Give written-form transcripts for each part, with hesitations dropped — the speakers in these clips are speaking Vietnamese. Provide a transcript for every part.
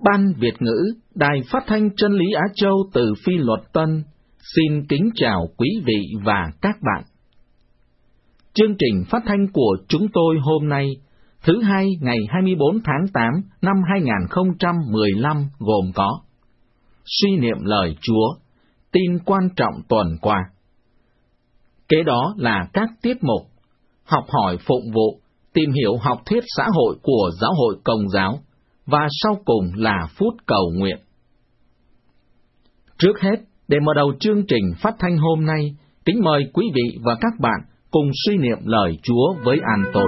Ban Việt ngữ, Đài Phát thanh Chân lý Á Châu từ Phi Luật Tân, xin kính chào quý vị và các bạn. Chương trình phát thanh của chúng tôi hôm nay, thứ Hai ngày 24 tháng 8 năm 2015 gồm có suy niệm lời Chúa, tin quan trọng tuần qua. Kế đó là các tiết mục, học hỏi phụng vụ, tìm hiểu học thuyết xã hội của Giáo hội Công giáo, và sau cùng là phút cầu nguyện. Trước hết, để mở đầu chương trình phát thanh hôm nay, kính mời quý vị và các bạn cùng suy niệm lời Chúa với an tồn.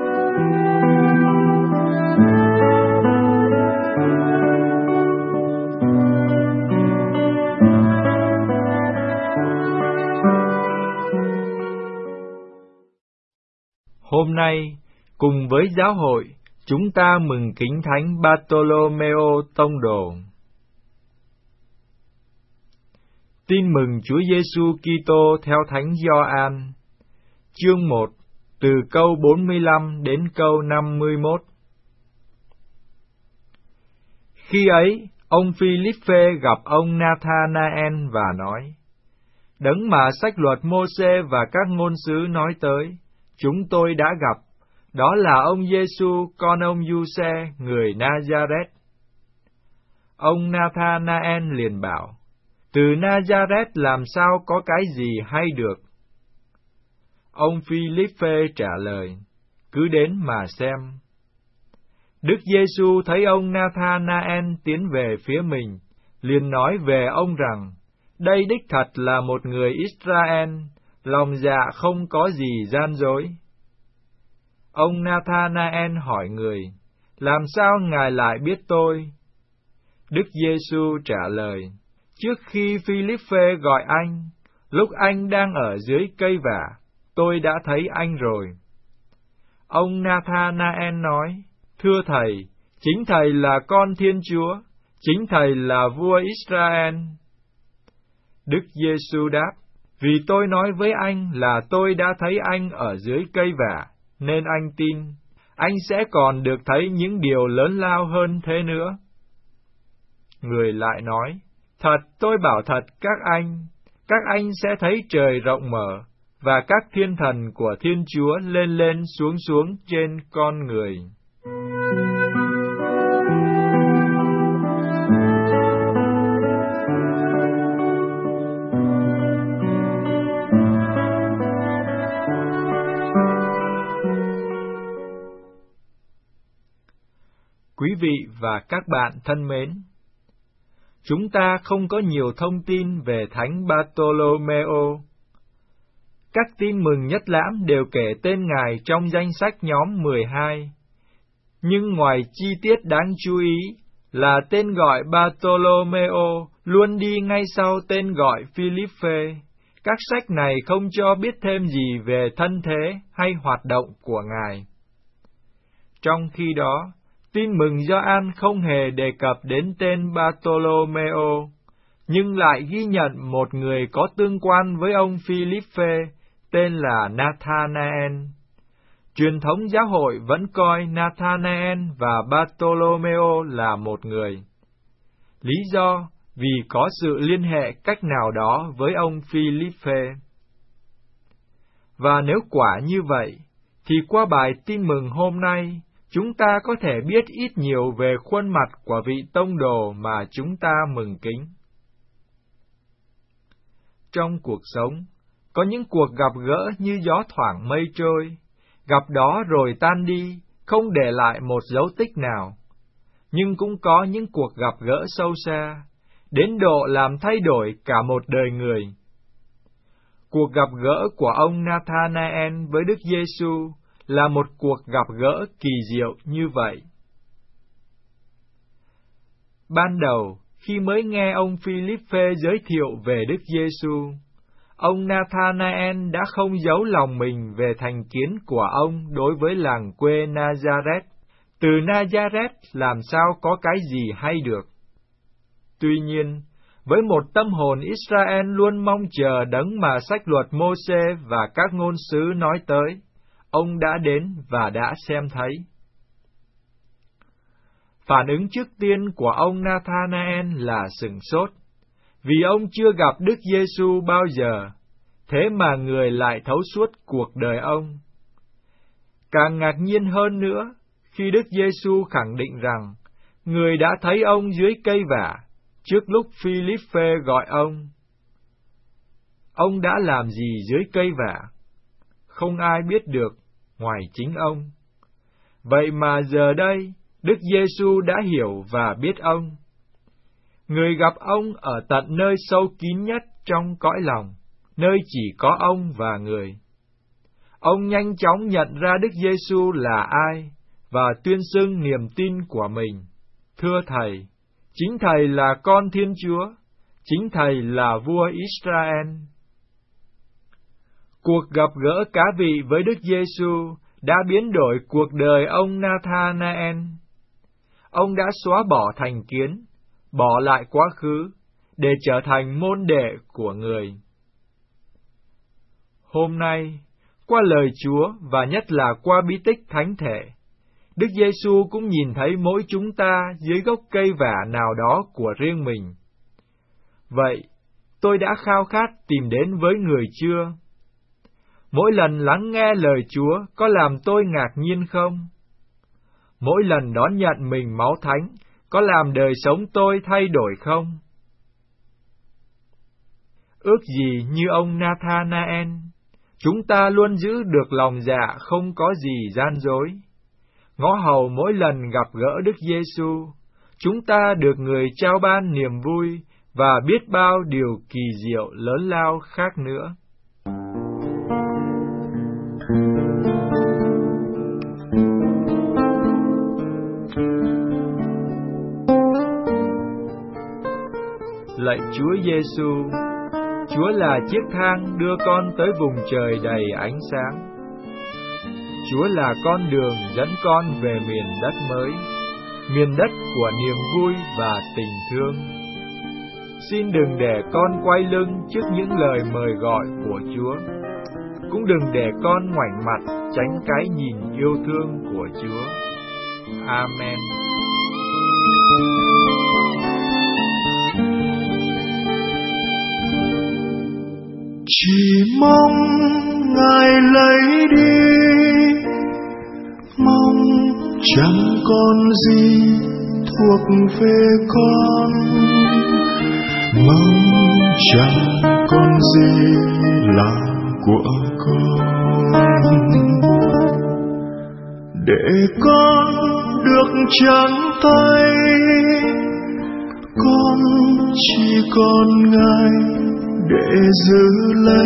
Hôm nay, cùng với giáo hội, chúng ta mừng kính Thánh Bartolomeo Tông Đồ. Tin mừng Chúa Giêsu Kitô theo Thánh Gioan, chương 1, từ câu 45 đến câu 51. Khi ấy, ông Philippe gặp ông Nathanael và nói: Đấng mà sách luật Mô-sê và các ngôn sứ nói tới, chúng tôi đã gặp, đó là ông Giêsu con ông Giuse người Nazareth. Ông Nathanael liền bảo: Từ Nazareth làm sao có cái gì hay được? Ông Philippe trả lời: Cứ đến mà xem. Đức Giêsu thấy ông Nathanael tiến về phía mình, liền nói về ông rằng: Đây đích thật là một người Israel, lòng dạ không có gì gian dối. Ông Nathanael hỏi người: Làm sao ngài lại biết tôi? Đức Giêsu trả lời: Trước khi Philippe gọi anh, lúc anh đang ở dưới cây vả, tôi đã thấy anh rồi. Ông Nathanael nói: Thưa Thầy, chính Thầy là con Thiên Chúa, chính Thầy là vua Israel. Đức Giêsu đáp: Vì tôi nói với anh là tôi đã thấy anh ở dưới cây vả, nên anh tin, anh sẽ còn được thấy những điều lớn lao hơn thế nữa. Người lại nói: Thật, tôi bảo thật các anh sẽ thấy trời rộng mở, và các thiên thần của Thiên Chúa lên lên xuống xuống trên con người. Quý vị và các bạn thân mến, chúng ta không có nhiều thông tin về Thánh Bartolomeo. Các tin mừng nhất lãm đều kể tên Ngài trong danh sách nhóm 12. Nhưng ngoài chi tiết đáng chú ý là tên gọi Bartolomeo luôn đi ngay sau tên gọi Philippe, các sách này không cho biết thêm gì về thân thế hay hoạt động của Ngài. Trong khi đó, tin mừng Gioan không hề đề cập đến tên Bartolomeo, nhưng lại ghi nhận một người có tương quan với ông Philippe, tên là Nathanael. Truyền thống giáo hội vẫn coi Nathanael và Bartolomeo là một người. Lý do vì có sự liên hệ cách nào đó với ông Philippe. Và nếu quả như vậy, thì qua bài tin mừng hôm nay, chúng ta có thể biết ít nhiều về khuôn mặt của vị tông đồ mà chúng ta mừng kính. Trong cuộc sống, có những cuộc gặp gỡ như gió thoảng mây trôi, gặp đó rồi tan đi, không để lại một dấu tích nào. Nhưng cũng có những cuộc gặp gỡ sâu xa, đến độ làm thay đổi cả một đời người. Cuộc gặp gỡ của ông Nathanael với Đức Giêsu là một cuộc gặp gỡ kỳ diệu như vậy. Ban đầu, khi mới nghe ông Philippe giới thiệu về Đức Giêsu, ông Nathanael đã không giấu lòng mình về thành kiến của ông đối với làng quê Nazareth. Từ Nazareth làm sao có cái gì hay được? Tuy nhiên, với một tâm hồn Israel luôn mong chờ đấng mà sách luật Mô-sê và các ngôn sứ nói tới, ông đã đến và đã xem thấy. Phản ứng trước tiên của ông Nathanael là sửng sốt, vì ông chưa gặp Đức Giêsu bao giờ, thế mà người lại thấu suốt cuộc đời ông. Càng ngạc nhiên hơn nữa, khi Đức Giêsu khẳng định rằng người đã thấy ông dưới cây vả, trước lúc Phi-líp-phê gọi ông. Ông đã làm gì dưới cây vả? Không ai biết được, ngoài chính ông. Vậy mà giờ đây, Đức Giêsu đã hiểu và biết ông. Người gặp ông ở tận nơi sâu kín nhất trong cõi lòng, nơi chỉ có ông và người. Ông nhanh chóng nhận ra Đức Giêsu là ai và tuyên xưng niềm tin của mình. Thưa Thầy, chính Thầy là con Thiên Chúa, chính Thầy là vua Israel. Cuộc gặp gỡ cá vị với Đức Giêsu đã biến đổi cuộc đời ông Nathanael. Ông đã xóa bỏ thành kiến, bỏ lại quá khứ, để trở thành môn đệ của người. Hôm nay, qua lời Chúa và nhất là qua bí tích thánh thể, Đức Giêsu cũng nhìn thấy mỗi chúng ta dưới gốc cây vả nào đó của riêng mình. Vậy, tôi đã khao khát tìm đến với người chưa? Mỗi lần lắng nghe lời Chúa có làm tôi ngạc nhiên không? Mỗi lần đón nhận mình máu thánh có làm đời sống tôi thay đổi không? Ước gì như ông Nathanael, chúng ta luôn giữ được lòng dạ không có gì gian dối. Ngõ hầu mỗi lần gặp gỡ Đức Giêsu, chúng ta được người trao ban niềm vui và biết bao điều kỳ diệu lớn lao khác nữa. Lạy Chúa Giêsu, Chúa là chiếc thang đưa con tới vùng trời đầy ánh sáng. Chúa là con đường dẫn con về miền đất mới, miền đất của niềm vui và tình thương. Xin đừng để con quay lưng trước những lời mời gọi của Chúa, cũng đừng để con ngoảnh mặt tránh cái nhìn yêu thương của Chúa. Amen. Chỉ mong Ngài lấy đi, mong chẳng còn gì thuộc về con, mong chẳng còn gì là của con, để con được trắng tay, con chỉ còn Ngài để giữ lấy,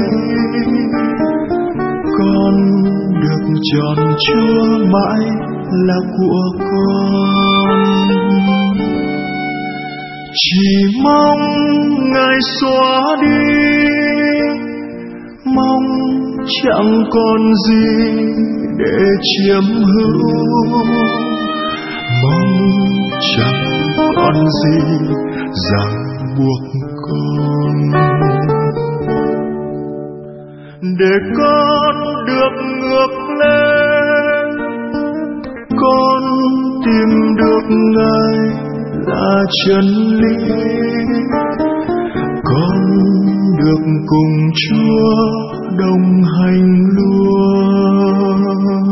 con được tròn Chúa mãi là của con. Chỉ mong Ngài xóa đi, mong chẳng còn gì để chiếm hữu, mong chẳng còn gì ràng buộc con, để con được ngược lên, con tìm được Ngài là chân lý, con được cùng Chúa đồng hành luôn.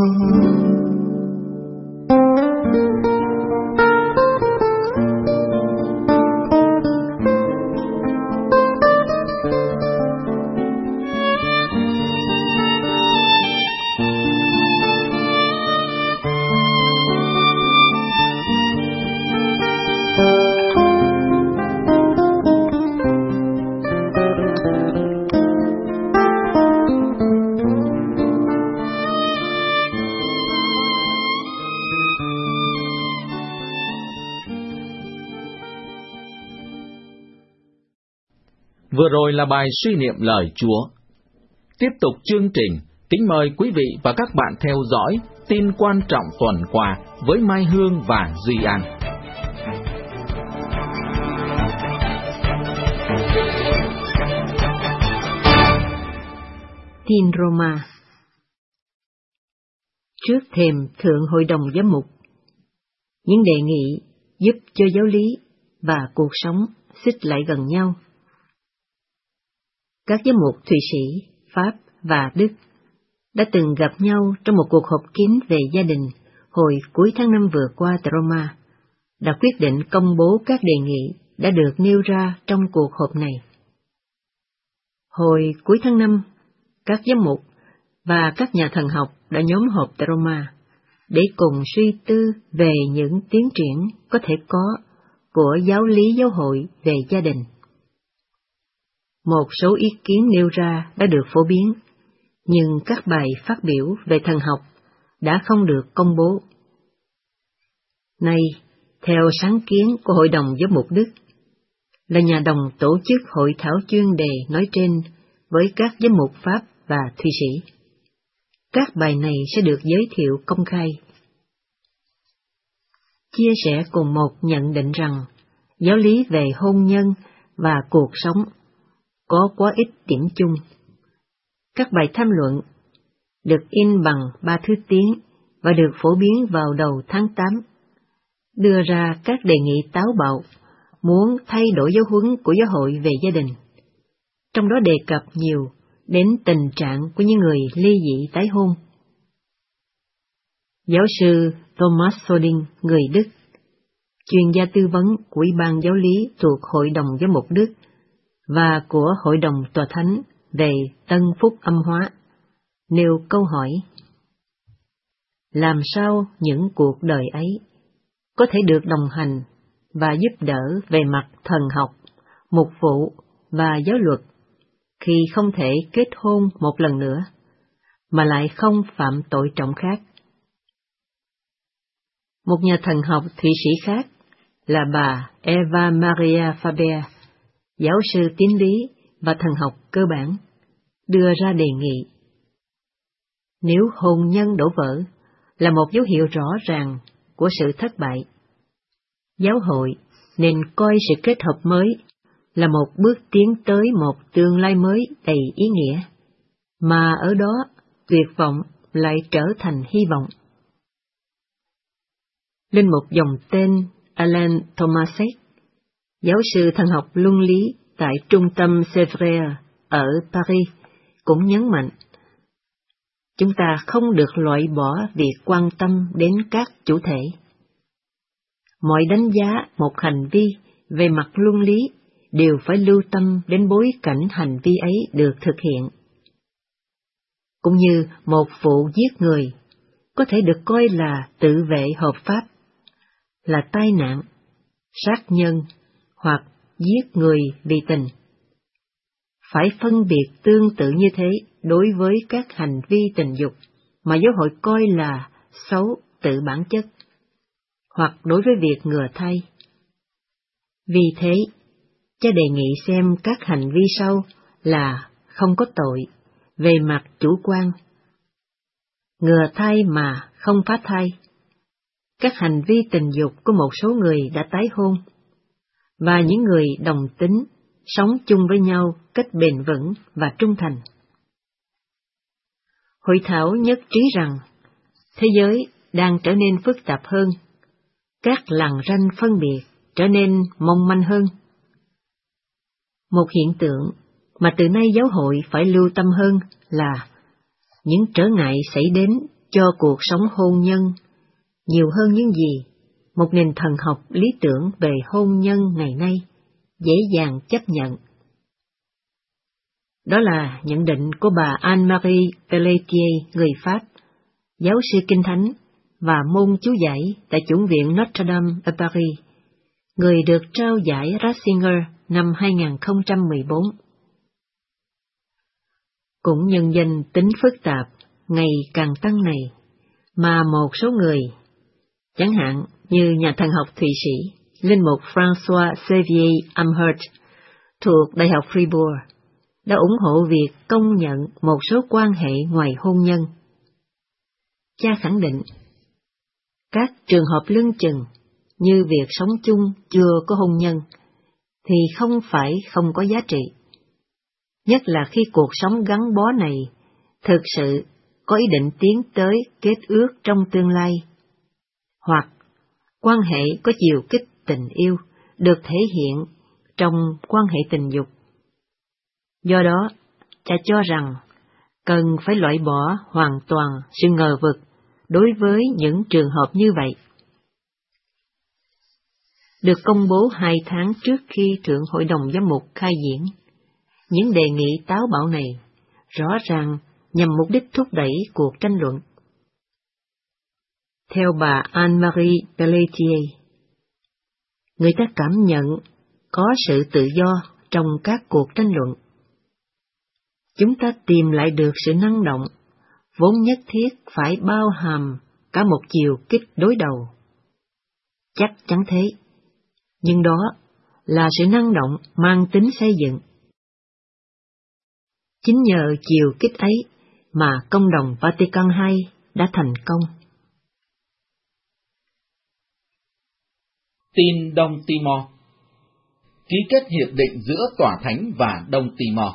Vừa rồi là bài suy niệm lời Chúa. Tiếp tục chương trình, kính mời quý vị và các bạn theo dõi tin quan trọng tuần qua với Mai Hương và Duy An. Tin Roma. Trước thềm Thượng Hội đồng Giám mục, những đề nghị giúp cho giáo lý và cuộc sống xích lại gần nhau. Các giám mục Thụy Sĩ, Pháp và Đức đã từng gặp nhau trong một cuộc họp kín về gia đình hồi cuối tháng 5 vừa qua tại Roma, đã quyết định công bố các đề nghị đã được nêu ra trong cuộc họp này. Hồi cuối tháng 5, các giám mục và các nhà thần học đã nhóm họp tại Roma để cùng suy tư về những tiến triển có thể có của giáo lý giáo hội về gia đình. Một số ý kiến nêu ra đã được phổ biến, nhưng các bài phát biểu về thần học đã không được công bố. Nay, theo sáng kiến của Hội đồng Giám mục Đức, là nhà đồng tổ chức hội thảo chuyên đề nói trên với các giám mục Pháp và Thụy Sĩ. Các bài này sẽ được giới thiệu công khai. Chia sẻ cùng một nhận định rằng giáo lý về hôn nhân và cuộc sống có quá ít điểm chung. Các bài tham luận được in bằng 3 thứ tiếng và được phổ biến vào đầu tháng 8, đưa ra các đề nghị táo bạo muốn thay đổi giáo huấn của giáo hội về gia đình, trong đó đề cập nhiều đến tình trạng của những người ly dị tái hôn. Giáo sư Thomas Soding, người Đức, chuyên gia tư vấn của Ủy ban Giáo lý thuộc Hội đồng Giám mục Đức và của Hội đồng Tòa Thánh về Tân Phúc Âm Hóa, nêu câu hỏi: làm sao những cuộc đời ấy có thể được đồng hành và giúp đỡ về mặt thần học, mục vụ và giáo luật khi không thể kết hôn một lần nữa, mà lại không phạm tội trọng khác? Một nhà thần học Thụy Sĩ khác là bà Eva Maria Faber, giáo sư tín lý và thần học cơ bản, đưa ra đề nghị: nếu hôn nhân đổ vỡ là một dấu hiệu rõ ràng của sự thất bại, giáo hội nên coi sự kết hợp mới là một bước tiến tới một tương lai mới đầy ý nghĩa, mà ở đó tuyệt vọng lại trở thành hy vọng. Linh mục dòng tên Alain Thomasek, giáo sư thần học luân lý tại trung tâm Sèvres ở Paris, cũng nhấn mạnh: chúng ta không được loại bỏ việc quan tâm đến các chủ thể. Mọi đánh giá một hành vi về mặt luân lý đều phải lưu tâm đến bối cảnh hành vi ấy được thực hiện. Cũng như một vụ giết người có thể được coi là tự vệ hợp pháp, là tai nạn, sát nhân hoặc giết người vì tình. Phải phân biệt tương tự như thế đối với các hành vi tình dục mà giáo hội coi là xấu tự bản chất, hoặc đối với việc ngừa thai. Vì thế, cha đề nghị xem các hành vi sau là không có tội về mặt chủ quan: ngừa thai mà không phá thai, các hành vi tình dục của một số người đã tái hôn, và những người đồng tính sống chung với nhau cách bền vững và trung thành. Hội thảo nhất trí rằng thế giới đang trở nên phức tạp hơn, các lằn ranh phân biệt trở nên mong manh hơn. Một hiện tượng mà từ nay giáo hội phải lưu tâm hơn là những trở ngại xảy đến cho cuộc sống hôn nhân nhiều hơn những gì một nền thần học lý tưởng về hôn nhân ngày nay dễ dàng chấp nhận. Đó là nhận định của bà Anne-Marie Pelletier, người Pháp, giáo sư Kinh Thánh và môn chú giải tại Chủng viện Notre Dame ở Paris, người được trao giải Ratzinger năm 2014. Cũng nhân danh tính phức tạp ngày càng tăng này, mà một số người, chẳng hạn như nhà thần học Thụy Sĩ, linh mục François Xavier Amherst thuộc Đại học Fribourg, đã ủng hộ việc công nhận một số quan hệ ngoài hôn nhân. Cha khẳng định, các trường hợp lưng chừng như việc sống chung chưa có hôn nhân thì không phải không có giá trị, nhất là khi cuộc sống gắn bó này thực sự có ý định tiến tới kết ước trong tương lai, hoặc quan hệ có chiều kích tình yêu được thể hiện trong quan hệ tình dục. Do đó, cha cho rằng cần phải loại bỏ hoàn toàn sự ngờ vực đối với những trường hợp như vậy. Được công bố 2 tháng trước khi Thượng Hội đồng Giám mục khai diễn, những đề nghị táo bạo này rõ ràng nhằm mục đích thúc đẩy cuộc tranh luận. Theo bà Anne-Marie Pelletier, người ta cảm nhận có sự tự do trong các cuộc tranh luận. Chúng ta tìm lại được sự năng động, vốn nhất thiết phải bao hàm cả một chiều kích đối đầu. Chắc chắn thế, nhưng đó là sự năng động mang tính xây dựng. Chính nhờ chiều kích ấy mà Công đồng Vatican II đã thành công. Tin Đông Timor. Ký kết hiệp định giữa Tòa Thánh và Đông Timor.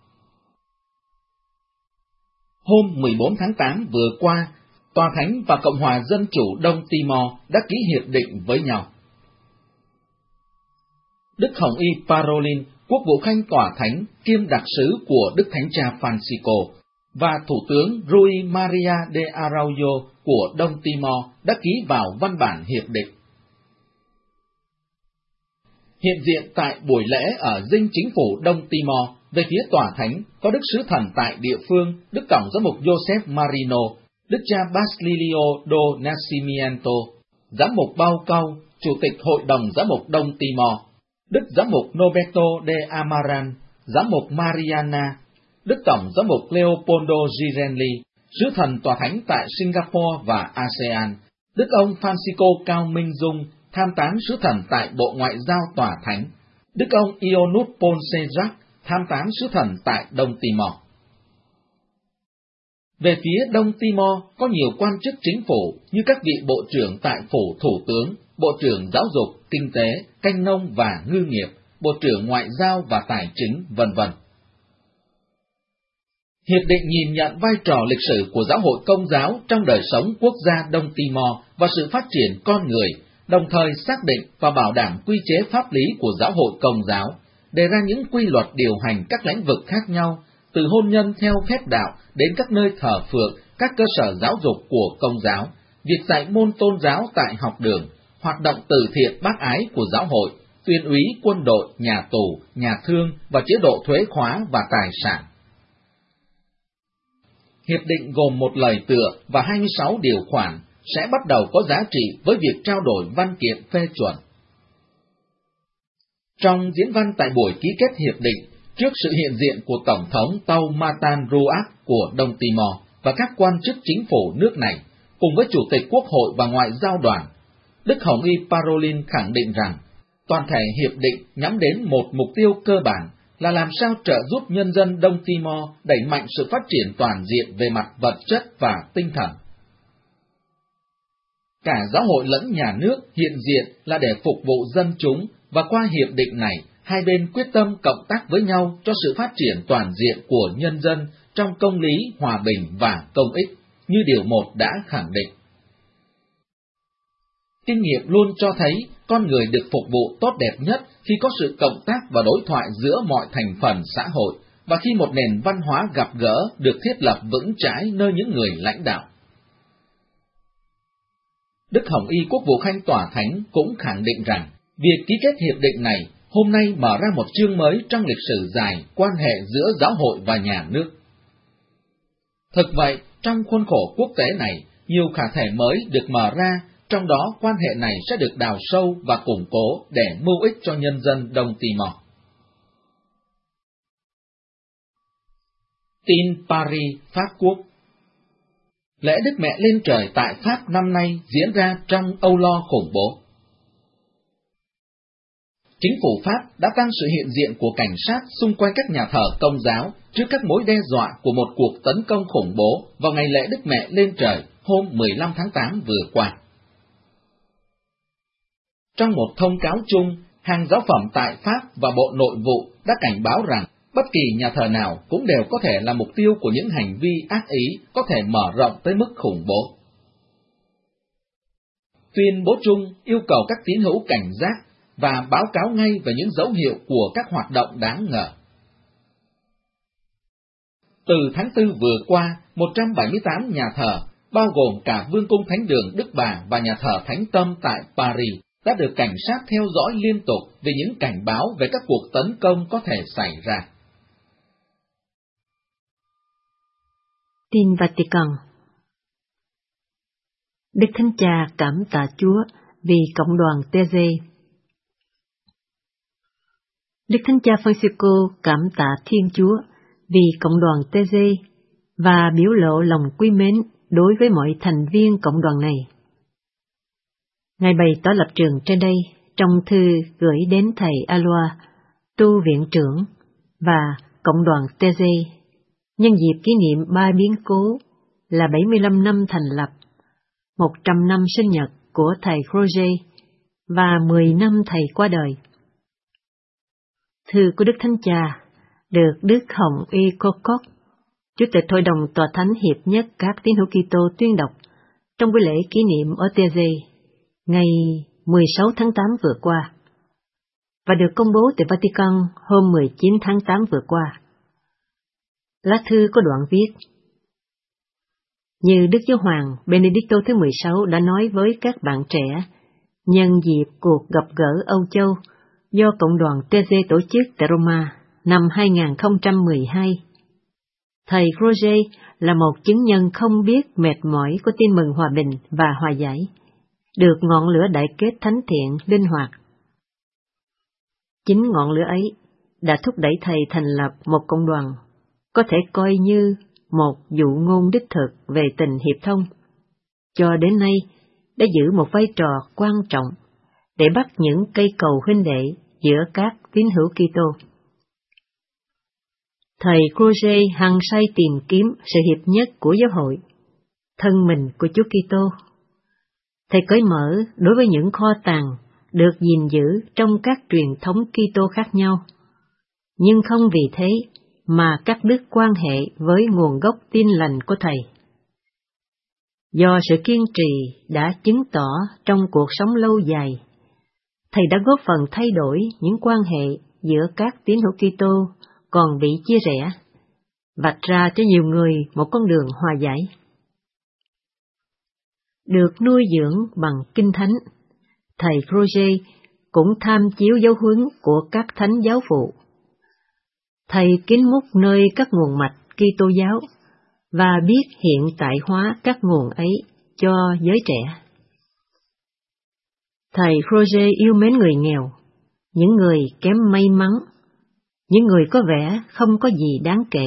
Hôm 14 tháng 8 vừa qua, Tòa Thánh và Cộng hòa Dân chủ Đông Timor đã ký hiệp định với nhau. Đức Hồng Y Parolin, Quốc vụ Khanh Tòa Thánh kiêm đặc sứ của Đức Thánh Cha Francisco, và Thủ tướng Rui Maria de Araujo của Đông Timor đã ký vào văn bản hiệp định. Hiện diện tại buổi lễ ở dinh chính phủ Đông Timor, về phía Tòa Thánh có Đức Sứ Thần tại địa phương, Đức Tổng giám mục Joseph Marino, Đức cha Basilio do Nascimento, Giám mục Bao Câu, Chủ tịch Hội đồng Giám mục Đông Timor, Đức Giám mục Norberto de Amaran, Giám mục Mariana, Đức Tổng giám mục Leopoldo Girenli, Sứ Thần Tòa Thánh tại Singapore và ASEAN, Đức ông Francisco Cao Minh Dung, Tham tán Sứ Thần tại Bộ Ngoại giao Tòa Thánh, Đức ông Ionut Ponsejac, Tham tán Sứ Thần tại Đông Timor. Về phía Đông Timor có nhiều quan chức chính phủ như các vị bộ trưởng tại phủ Thủ tướng, Bộ trưởng Giáo dục, Kinh tế, Canh nông và Ngư nghiệp, Bộ trưởng Ngoại giao và Tài chính, v.v. Hiệp định nhìn nhận vai trò lịch sử của giáo hội Công giáo trong đời sống quốc gia Đông Timor và sự phát triển con người, đồng thời xác định và bảo đảm quy chế pháp lý của giáo hội Công giáo, đề ra những quy luật điều hành các lĩnh vực khác nhau, từ hôn nhân theo phép đạo đến các nơi thờ phượng, các cơ sở giáo dục của Công giáo, việc dạy môn tôn giáo tại học đường, hoạt động từ thiện bác ái của giáo hội, tuyên úy, quân đội, nhà tù, nhà thương và chế độ thuế khóa và tài sản. Hiệp định gồm một lời tựa và 26 điều khoản, sẽ bắt đầu có giá trị với việc trao đổi văn kiện phê chuẩn. Trong diễn văn tại buổi ký kết hiệp định, trước sự hiện diện của Tổng thống Taumatan Ruak của Đông Timor và các quan chức chính phủ nước này, cùng với Chủ tịch Quốc hội và Ngoại giao đoàn, Đức Hồng Y Parolin khẳng định rằng, toàn thể hiệp định nhắm đến một mục tiêu cơ bản là làm sao trợ giúp nhân dân Đông Timor đẩy mạnh sự phát triển toàn diện về mặt vật chất và tinh thần. Cả giáo hội lẫn nhà nước hiện diện là để phục vụ dân chúng, và qua hiệp định này, hai bên quyết tâm cộng tác với nhau cho sự phát triển toàn diện của nhân dân trong công lý, hòa bình và công ích, như Điều 1 đã khẳng định. Kinh nghiệm luôn cho thấy con người được phục vụ tốt đẹp nhất khi có sự cộng tác và đối thoại giữa mọi thành phần xã hội, và khi một nền văn hóa gặp gỡ được thiết lập vững chãi nơi những người lãnh đạo. Đức Hồng Y Quốc vụ Khanh Tòa Thánh cũng khẳng định rằng, việc ký kết hiệp định này hôm nay mở ra một chương mới trong lịch sử dài quan hệ giữa giáo hội và nhà nước. Thực vậy, trong khuôn khổ quốc tế này, nhiều khả thể mới được mở ra, trong đó quan hệ này sẽ được đào sâu và củng cố để mưu ích cho nhân dân Đông Timor. Tin Paris, Pháp Quốc. Lễ Đức Mẹ lên trời tại Pháp năm nay diễn ra trong âu lo khủng bố. Chính phủ Pháp đã tăng sự hiện diện của cảnh sát xung quanh các nhà thờ Công giáo trước các mối đe dọa của một cuộc tấn công khủng bố vào ngày lễ Đức Mẹ lên trời hôm 15 tháng 8 vừa qua. Trong một thông cáo chung, hàng giáo phẩm tại Pháp và Bộ Nội vụ đã cảnh báo rằng bất kỳ nhà thờ nào cũng đều có thể là mục tiêu của những hành vi ác ý có thể mở rộng tới mức khủng bố. tuyên bố chung yêu cầu các tín hữu cảnh giác và báo cáo ngay về những dấu hiệu của các hoạt động đáng ngờ. Từ tháng 4 vừa qua, 178 nhà thờ, bao gồm cả Vương cung Thánh đường Đức Bà và nhà thờ Thánh Tâm tại Paris, đã được cảnh sát theo dõi liên tục về những cảnh báo về các cuộc tấn công có thể xảy ra. Tin Vatican. Đức Thánh Cha cảm tạ Chúa vì cộng đoàn TG. Đức Thánh Cha Francisco cảm tạ Thiên Chúa vì cộng đoàn TG và biểu lộ lòng quý mến đối với mọi thành viên cộng đoàn này. Ngài bày tỏ lập trường trên đây trong thư gửi đến thầy Alois, tu viện trưởng và cộng đoàn TG, nhân dịp kỷ niệm 3 biến cố là 75 năm thành lập, 100 năm sinh nhật của thầy Roger và 10 năm thầy qua đời. Thư của Đức Thánh Cha được Đức Hồng Y Kokok, Chủ tịch Hội đồng Tòa Thánh Hiệp nhất các tín hữu Kitô tuyên đọc trong buổi lễ kỷ niệm ở TG ngày 16 tháng 8 vừa qua, và được công bố tại Vatican hôm 19 tháng 8 vừa qua. Lá thư có đoạn viết: Như Đức Giáo hoàng Benedicto thứ 16 đã nói với các bạn trẻ nhân dịp cuộc gặp gỡ Âu Châu do cộng đoàn TG tổ chức tại Roma năm 2012, thầy Roger là một chứng nhân không biết mệt mỏi của tin mừng hòa bình và hòa giải, được ngọn lửa đại kết thánh thiện linh hoạt. Chính ngọn lửa ấy đã thúc đẩy thầy thành lập một cộng đoàn có thể coi như một dụ ngôn đích thực về tình hiệp thông, cho đến nay đã giữ một vai trò quan trọng để bắt những cây cầu huynh đệ giữa các tín hữu Kitô. Thầy Roger hằng say tìm kiếm sự hiệp nhất của giáo hội, thân mình của Chúa Kitô. Thầy cởi mở đối với những kho tàng được gìn giữ trong các truyền thống Kitô khác nhau, nhưng không vì thế mà cắt đứt quan hệ với nguồn gốc tin lành của thầy. Do sự kiên trì đã chứng tỏ trong cuộc sống lâu dài, thầy đã góp phần thay đổi những quan hệ giữa các tín hữu Kitô còn bị chia rẽ, vạch ra cho nhiều người một con đường hòa giải. Được nuôi dưỡng bằng Kinh Thánh, thầy Roger cũng tham chiếu giáo huấn của các thánh giáo phụ. Thầy kín múc nơi các nguồn mạch Kitô giáo và biết hiện tại hóa các nguồn ấy cho giới trẻ. Thầy Roger yêu mến người nghèo, những người kém may mắn, những người có vẻ không có gì đáng kể.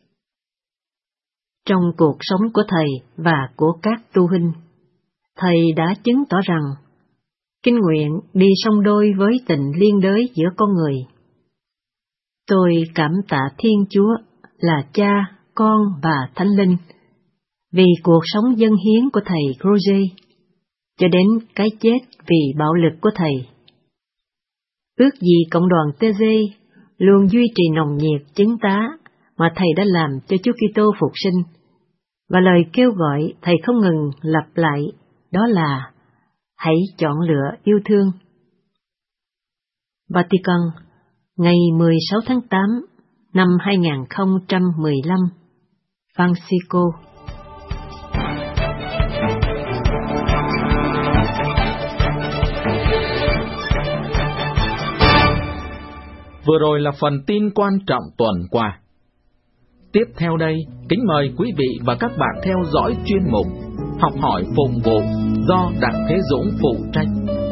Trong cuộc sống của thầy và của các tu huynh, thầy đã chứng tỏ rằng kinh nguyện đi song đôi với tình liên đới giữa con người. Tôi cảm tạ Thiên Chúa là Cha, Con và Thánh Linh vì cuộc sống dâng hiến của thầy Roger, cho đến cái chết vì bạo lực của thầy. Ước gì cộng đoàn TG luôn duy trì nồng nhiệt chứng tá mà thầy đã làm cho Chúa Kitô phục sinh, và lời kêu gọi thầy không ngừng lặp lại đó là hãy chọn lựa yêu thương. Vatican, ngày 16 tháng 8 năm 2015, Francisco. Vừa rồi là phần tin quan trọng tuần qua. Tiếp theo đây, kính mời quý vị và các bạn theo dõi chuyên mục Học hỏi phụng vụ do Đặng Thế Dũng phụ trách.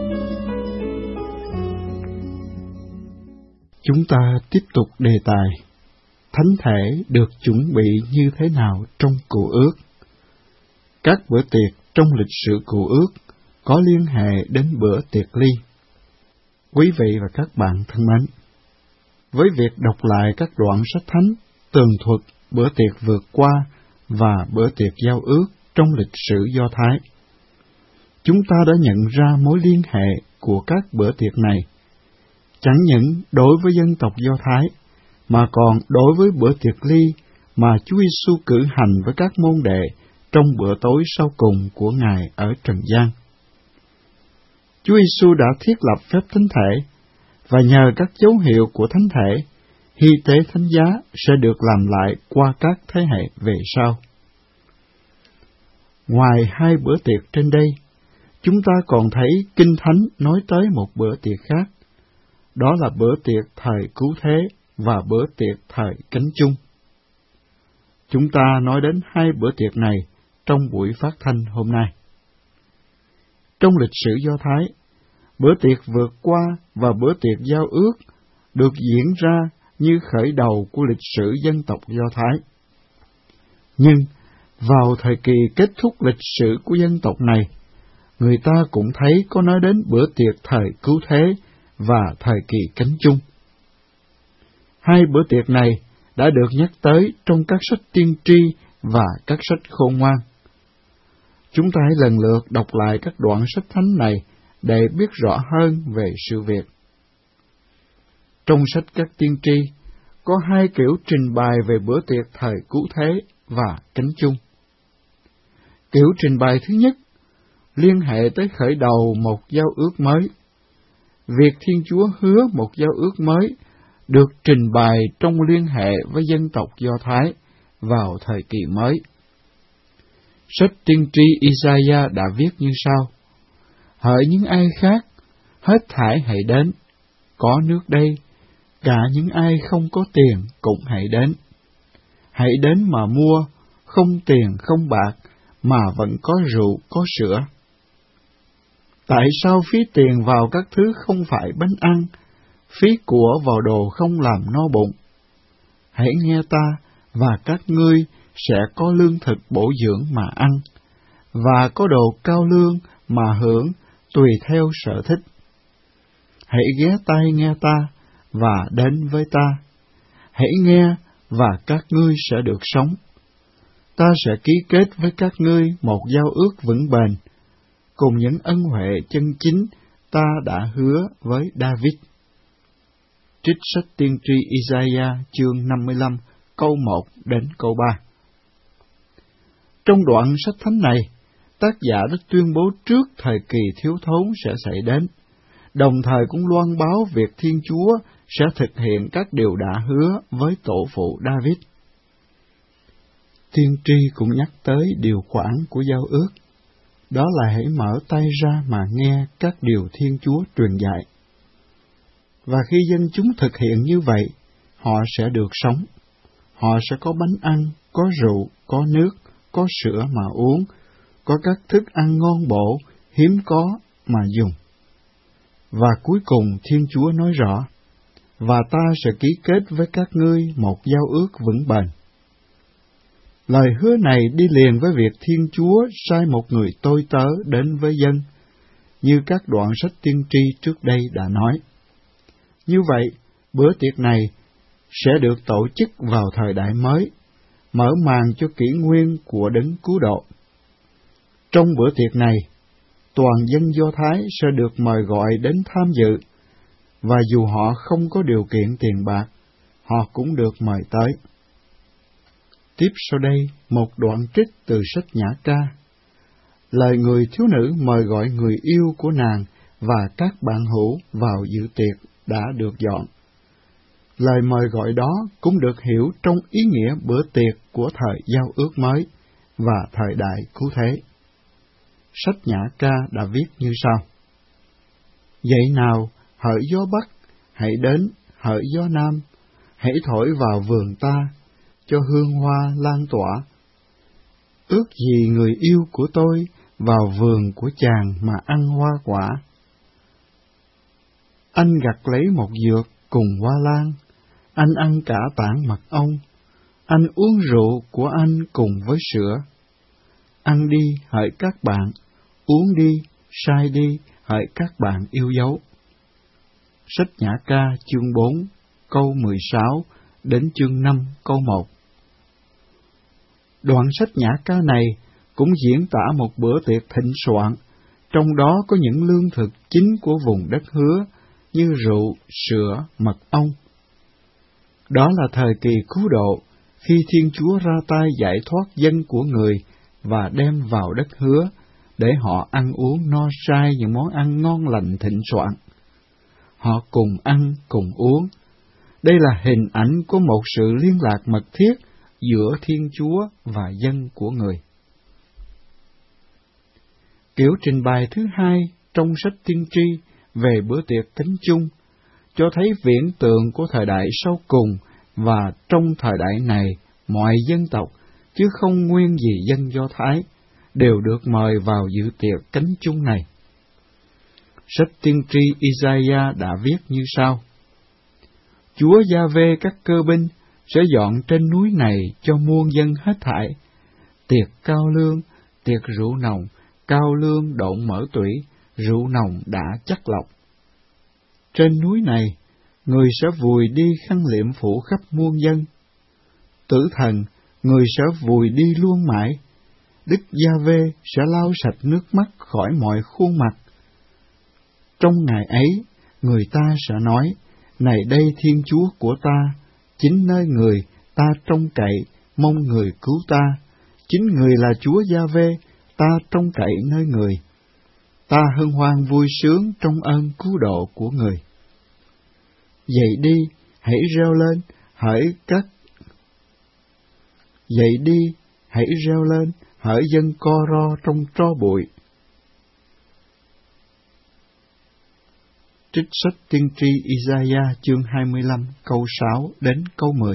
Chúng ta tiếp tục đề tài Thánh thể được chuẩn bị như thế nào trong Cựu Ước. Các bữa tiệc trong lịch sử Cựu Ước có liên hệ đến bữa tiệc ly. Quý vị và các bạn thân mến, với việc đọc lại các đoạn sách thánh tường thuật bữa tiệc vượt qua và bữa tiệc giao ước trong lịch sử Do Thái, chúng ta đã nhận ra mối liên hệ của các bữa tiệc này, chẳng những đối với dân tộc Do Thái, mà còn đối với bữa tiệc ly mà Chúa Giêsu cử hành với các môn đệ trong bữa tối sau cùng của Ngài ở trần gian. Chúa Giêsu đã thiết lập phép thánh thể, và nhờ các dấu hiệu của thánh thể, hy tế thánh giá sẽ được làm lại qua các thế hệ về sau. Ngoài hai bữa tiệc trên đây, chúng ta còn thấy Kinh Thánh nói tới một bữa tiệc khác, đó là bữa tiệc thời cứu thế và bữa tiệc thời cánh chung. Chúng ta nói đến hai bữa tiệc này trong buổi phát thanh hôm nay. Trong lịch sử Do Thái, bữa tiệc vượt qua và bữa tiệc giao ước được diễn ra như khởi đầu của lịch sử dân tộc Do Thái. Nhưng vào thời kỳ kết thúc lịch sử của dân tộc này, người ta cũng thấy có nói đến bữa tiệc thời cứu thế và thời kỳ cánh chung. Hai bữa tiệc này đã được nhắc tới trong các sách tiên tri và các sách khôn ngoan. Chúng ta hãy lần lượt đọc lại các đoạn sách thánh này để biết rõ hơn về sự việc. Trong sách các tiên tri, có hai kiểu trình bày về bữa tiệc thời cứu thế và cánh chung. Kiểu trình bày thứ nhất liên hệ tới khởi đầu một giao ước mới. Việc Thiên Chúa hứa một giao ước mới được trình bày trong liên hệ với dân tộc Do Thái vào thời kỳ mới. Sách tiên tri Isaiah đã viết như sau: Hỡi những ai khác, hết thảy hãy đến, có nước đây, cả những ai không có tiền cũng hãy đến. Hãy đến mà mua, không tiền không bạc, mà vẫn có rượu có sữa. Tại sao phí tiền vào các thứ không phải bánh ăn, phí của vào đồ không làm no bụng? Hãy nghe ta, và các ngươi sẽ có lương thực bổ dưỡng mà ăn, và có đồ cao lương mà hưởng tùy theo sở thích. Hãy ghé tai nghe ta, và đến với ta. Hãy nghe, và các ngươi sẽ được sống. Ta sẽ ký kết với các ngươi một giao ước vững bền, cùng những ân huệ chân chính ta đã hứa với David. Trích sách tiên tri Isaiah chương 55, câu 1 đến câu 3. Trong đoạn sách thánh này, tác giả đã tuyên bố trước thời kỳ thiếu thốn sẽ xảy đến, đồng thời cũng loan báo việc Thiên Chúa sẽ thực hiện các điều đã hứa với tổ phụ David. Tiên tri cũng nhắc tới điều khoản của giao ước, đó là hãy mở tay ra mà nghe các điều Thiên Chúa truyền dạy. Và khi dân chúng thực hiện như vậy, họ sẽ được sống. Họ sẽ có bánh ăn, có rượu, có nước, có sữa mà uống, có các thức ăn ngon bổ, hiếm có mà dùng. Và cuối cùng Thiên Chúa nói rõ, và ta sẽ ký kết với các ngươi một giao ước vững bền. Lời hứa này đi liền với việc Thiên Chúa sai một người tôi tớ đến với dân, như các đoạn sách tiên tri trước đây đã nói. Như vậy, bữa tiệc này sẽ được tổ chức vào thời đại mới, mở màn cho kỷ nguyên của đấng cứu độ. Trong bữa tiệc này, toàn dân Do Thái sẽ được mời gọi đến tham dự, và dù họ không có điều kiện tiền bạc, họ cũng được mời tới. Tiếp sau đây, một đoạn trích từ sách Nhã Ca. Lời người thiếu nữ mời gọi người yêu của nàng và các bạn hữu vào dự tiệc đã được dọn. Lời mời gọi đó cũng được hiểu trong ý nghĩa bữa tiệc của thời giao ước mới và thời đại cứu thế. Sách Nhã Ca đã viết như sau: Vậy nào, hỡi gió Bắc, hãy đến, hỡi gió Nam, hãy thổi vào vườn ta, cho hương hoa lan tỏa. Ước gì người yêu của tôi vào vườn của chàng mà ăn hoa quả. Anh gặt lấy một dược cùng hoa lan, anh ăn cả tảng mật ong, anh uống rượu của anh cùng với sữa. Ăn đi, hỡi các bạn, uống đi, say đi, hỡi các bạn yêu dấu. Sách Nhã Ca chương 4, câu 16 đến chương 5, câu 1. Đoạn sách Nhã Ca này cũng diễn tả một bữa tiệc thịnh soạn, trong đó có những lương thực chính của vùng đất hứa như rượu, sữa, mật ong. Đó là thời kỳ cứu độ, khi Thiên Chúa ra tay giải thoát dân của người và đem vào đất hứa, để họ ăn uống no say những món ăn ngon lành thịnh soạn. Họ cùng ăn, cùng uống. Đây là hình ảnh của một sự liên lạc mật thiết giữa Thiên Chúa và dân của người. Kiểu trình bày thứ hai trong sách tiên tri về bữa tiệc cánh chung cho thấy viễn tượng của thời đại sau cùng, và trong thời đại này mọi dân tộc, chứ không nguyên gì dân Do Thái, đều được mời vào dự tiệc cánh chung này. Sách tiên tri Isaiah đã viết như sau: Chúa Gia-vê các cơ binh sẽ dọn trên núi này cho muôn dân hết thảy tiệc cao lương, tiệc rượu nồng, cao lương độn mỡ tủy, rượu nồng đã chắc lọc. Trên núi này, người sẽ vùi đi khăn liệm phủ khắp muôn dân. Tử thần, người sẽ vùi đi luôn mãi. Đức Gia-vê sẽ lau sạch nước mắt khỏi mọi khuôn mặt. Trong ngày ấy, người ta sẽ nói: Này đây Thiên Chúa của ta, chính nơi người ta trông cậy, mong người cứu ta. Chính người là Chúa Gia-vê, ta trông cậy nơi người. Ta hân hoan vui sướng trong ơn cứu độ của người. Dậy đi, hãy reo lên, hỡi dân Co-ro trong tro bụi. Trích sách tiên tri Isaiah chương 25 câu 6 đến câu 10.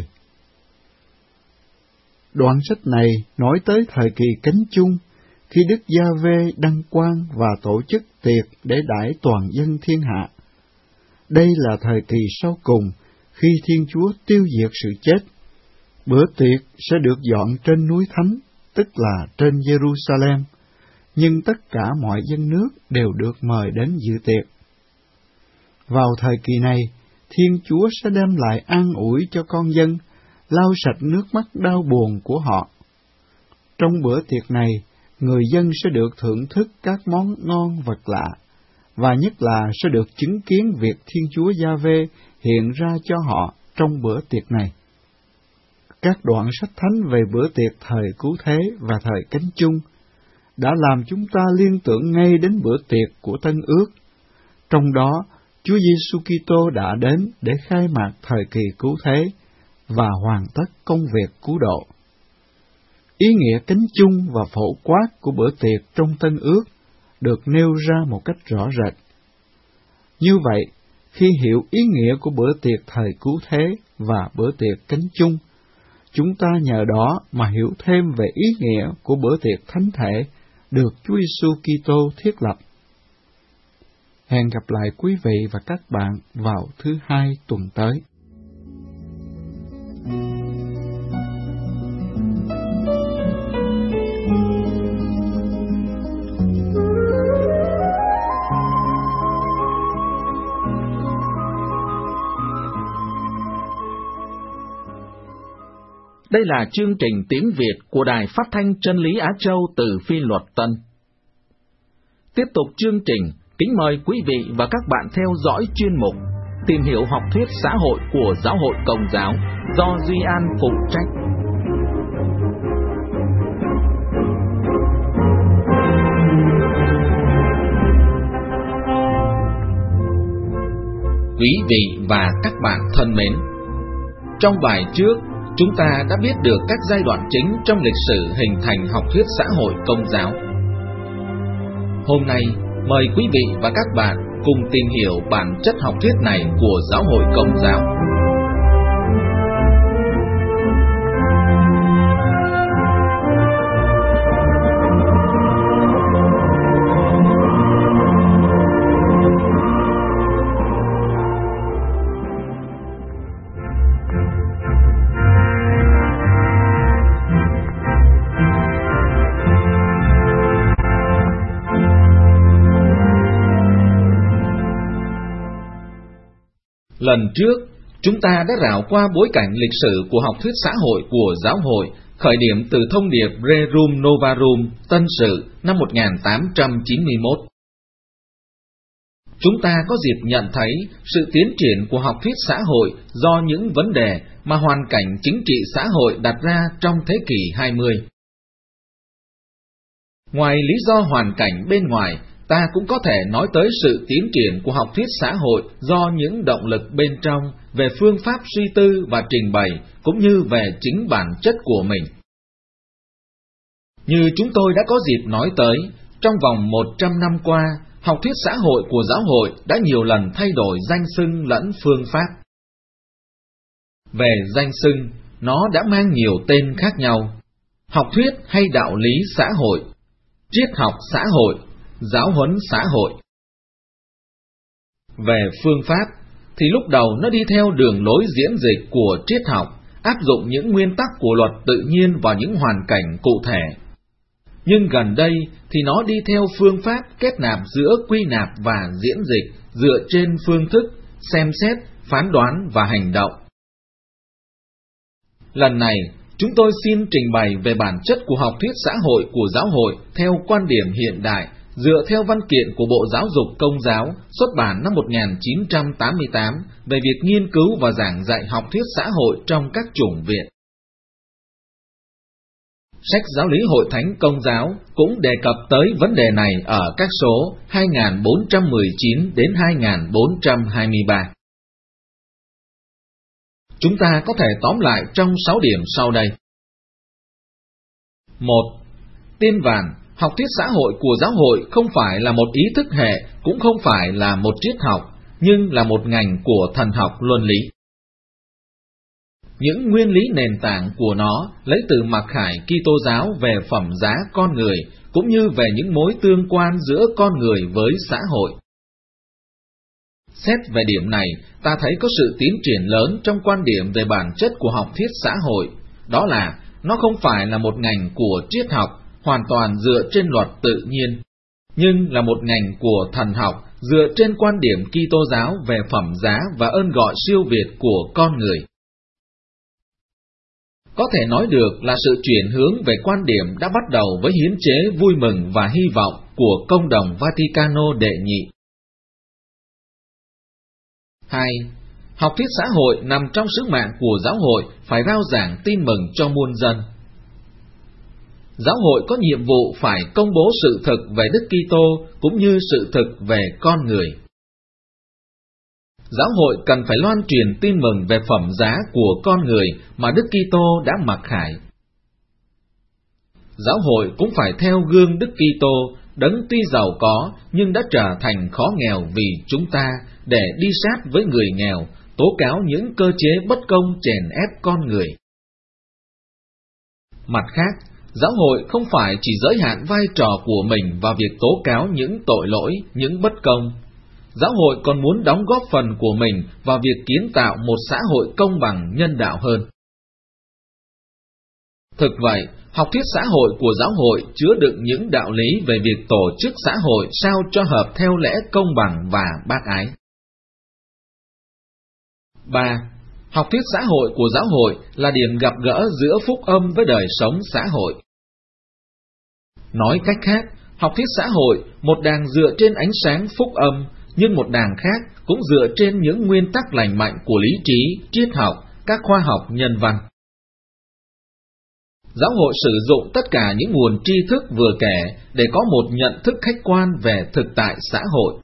Đoạn sách này nói tới thời kỳ cánh chung, khi Đức Gia-vê đăng quang và tổ chức tiệc để đãi toàn dân thiên hạ. Đây là thời kỳ sau cùng, khi Thiên Chúa tiêu diệt sự chết. Bữa tiệc sẽ được dọn trên núi Thánh, tức là trên Jerusalem, nhưng tất cả mọi dân nước đều được mời đến dự tiệc. Vào thời kỳ này, Thiên Chúa sẽ đem lại an ủi cho con dân, lau sạch nước mắt đau buồn của họ. Trong bữa tiệc này, người dân sẽ được thưởng thức các món ngon vật lạ, và nhất là sẽ được chứng kiến việc Thiên Chúa Gia-vê hiện ra cho họ trong bữa tiệc này. Các đoạn sách thánh về bữa tiệc thời cứu thế và thời cánh chung đã làm chúng ta liên tưởng ngay đến bữa tiệc của Tân Ước. Trong đó, Chúa Giêsu Kitô đã đến để khai mạc thời kỳ cứu thế và hoàn tất công việc cứu độ. Ý nghĩa cánh chung và phổ quát của bữa tiệc trong Tân Ước được nêu ra một cách rõ rệt. Như vậy, khi hiểu ý nghĩa của bữa tiệc thời cứu thế và bữa tiệc cánh chung, chúng ta nhờ đó mà hiểu thêm về ý nghĩa của bữa tiệc thánh thể được Chúa Giêsu Kitô thiết lập. Hẹn gặp lại quý vị và các bạn vào thứ Hai tuần tới. Đây là chương trình tiếng Việt của Đài Phát thanh Chân lý Á Châu từ Phi Luật Tân. Tiếp tục chương trình, kính mời quý vị và các bạn theo dõi chuyên mục Tìm hiểu học thuyết xã hội của Giáo hội Công giáo do Duy An phụ trách. Quý vị và các bạn thân mến, trong bài trước, chúng ta đã biết được các giai đoạn chính trong lịch sử hình thành học thuyết xã hội Công giáo. Hôm nay, mời quý vị và các bạn cùng tìm hiểu bản chất học thuyết này của Giáo hội Công giáo. Lần trước, chúng ta đã rảo qua bối cảnh lịch sử của học thuyết xã hội của giáo hội, khởi điểm từ thông điệp Rerum Novarum Tân Sự năm 1891. Chúng ta có dịp nhận thấy sự tiến triển của học thuyết xã hội do những vấn đề mà hoàn cảnh chính trị xã hội đặt ra trong thế kỷ 20. Ngoài lý do hoàn cảnh bên ngoài, ta cũng có thể nói tới sự tiến triển của học thuyết xã hội do những động lực bên trong về phương pháp suy tư và trình bày, cũng như về chính bản chất của mình. Như chúng tôi đã có dịp nói tới, trong vòng 100 năm qua, học thuyết xã hội của giáo hội đã nhiều lần thay đổi danh xưng lẫn phương pháp. Về danh xưng, nó đã mang nhiều tên khác nhau: học thuyết hay đạo lý xã hội, triết học xã hội, giáo huấn xã hội. Về phương pháp, thì lúc đầu nó đi theo đường lối diễn dịch của triết học, áp dụng những nguyên tắc của luật tự nhiên vào những hoàn cảnh cụ thể. Nhưng gần đây thì nó đi theo phương pháp kết nạp giữa quy nạp và diễn dịch, dựa trên phương thức, xem xét, phán đoán và hành động. Lần này, chúng tôi xin trình bày về bản chất của học thuyết xã hội của giáo hội theo quan điểm hiện đại, dựa theo văn kiện của Bộ Giáo dục Công giáo xuất bản năm 1988 về việc nghiên cứu và giảng dạy học thuyết xã hội trong các chủng viện. Sách Giáo lý Hội Thánh Công giáo cũng đề cập tới vấn đề này ở các số 2419 đến 2423. Chúng ta có thể tóm lại trong 6 điểm sau đây. 1. Tiên vàn, học thuyết xã hội của giáo hội không phải là một ý thức hệ, cũng không phải là một triết học, nhưng là một ngành của thần học luân lý. Những nguyên lý nền tảng của nó lấy từ mặc khải Kitô giáo về phẩm giá con người, cũng như về những mối tương quan giữa con người với xã hội. Xét về điểm này, ta thấy có sự tiến triển lớn trong quan điểm về bản chất của học thuyết xã hội, đó là nó không phải là một ngành của triết học, hoàn toàn dựa trên luật tự nhiên, nhưng là một ngành của thần học, dựa trên quan điểm Kitô giáo về phẩm giá và ơn gọi siêu việt của con người. Có thể nói được là sự chuyển hướng về quan điểm đã bắt đầu với hiến chế vui mừng và hy vọng của Công đồng Vaticano đệ nhị. 2. Học thuyết xã hội nằm trong sứ mạng của giáo hội phải rao giảng tin mừng cho muôn dân. Giáo hội có nhiệm vụ phải công bố sự thực về Đức Kitô cũng như sự thực về con người. Giáo hội cần phải loan truyền tin mừng về phẩm giá của con người mà Đức Kitô đã mặc khải. Giáo hội cũng phải theo gương Đức Kitô, đấng tuy giàu có nhưng đã trở thành khó nghèo vì chúng ta, để đi sát với người nghèo, tố cáo những cơ chế bất công chèn ép con người. Mặt khác, giáo hội không phải chỉ giới hạn vai trò của mình vào việc tố cáo những tội lỗi, những bất công. Giáo hội còn muốn đóng góp phần của mình vào việc kiến tạo một xã hội công bằng nhân đạo hơn. Thực vậy, học thuyết xã hội của giáo hội chứa đựng những đạo lý về việc tổ chức xã hội sao cho hợp theo lẽ công bằng và bác ái. 3. Học thuyết xã hội của giáo hội là điểm gặp gỡ giữa phúc âm với đời sống xã hội. Nói cách khác, học thuyết xã hội, một đàng dựa trên ánh sáng phúc âm, nhưng một đàng khác cũng dựa trên những nguyên tắc lành mạnh của lý trí, triết học, các khoa học nhân văn. Giáo hội sử dụng tất cả những nguồn tri thức vừa kể để có một nhận thức khách quan về thực tại xã hội.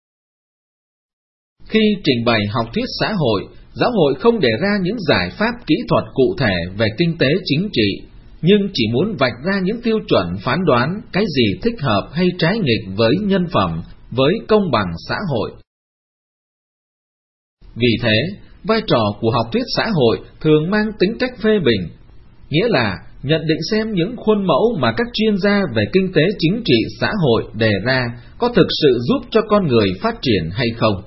Khi trình bày học thuyết xã hội, giáo hội không đề ra những giải pháp kỹ thuật cụ thể về kinh tế chính trị, nhưng chỉ muốn vạch ra những tiêu chuẩn phán đoán cái gì thích hợp hay trái nghịch với nhân phẩm, với công bằng xã hội. Vì thế, vai trò của học thuyết xã hội thường mang tính cách phê bình, nghĩa là nhận định xem những khuôn mẫu mà các chuyên gia về kinh tế chính trị xã hội đề ra có thực sự giúp cho con người phát triển hay không.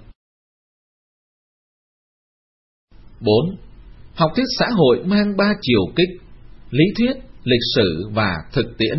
4. Học thuyết xã hội mang 3 chiều kích: lý thuyết, lịch sử và thực tiễn.